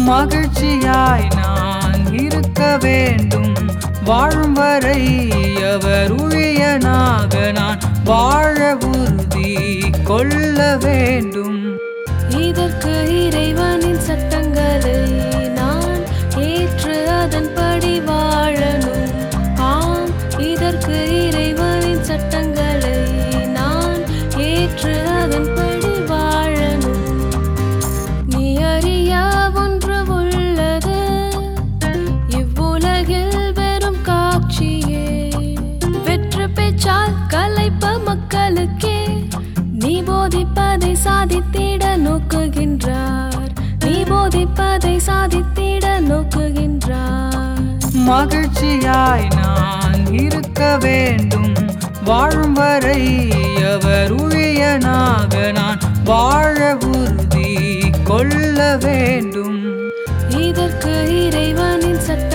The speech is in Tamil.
மகிழ்ச்சியாய் நான் இருக்க வேண்டும். வாழும் வரை அவர் ஊழியனாக நான் வாழ உறுதி கொள்ள வேண்டும். இதற்கு இறைவனின் சட்டங்களை நான் ஏற்று அதன்படி வாழணும். ஆம், இதற்கு இறைவனின் சட்டங்களை நான் ஏற்று அதன்படி வாழணும். நீ அறிய ஒன்று உள்ளது, இவ்வுலகில் வெறும் காட்சியே. வெற்று பேச்சால் கலைப்ப மக்களுக்கே நீ போதிப்பதை சாதித்திட நோக்குகின்றார். நீ போதிப்பதை சாதித்திட நோக்குகின்றார். மகிழ்ச்சியாய் நான் இருக்க வேண்டும். வாழும் வரை அவர் ஊழியனாக நான் வாழ உறுதி கொள்ள வேண்டும். இதற்கு இறைவனின் சட்ட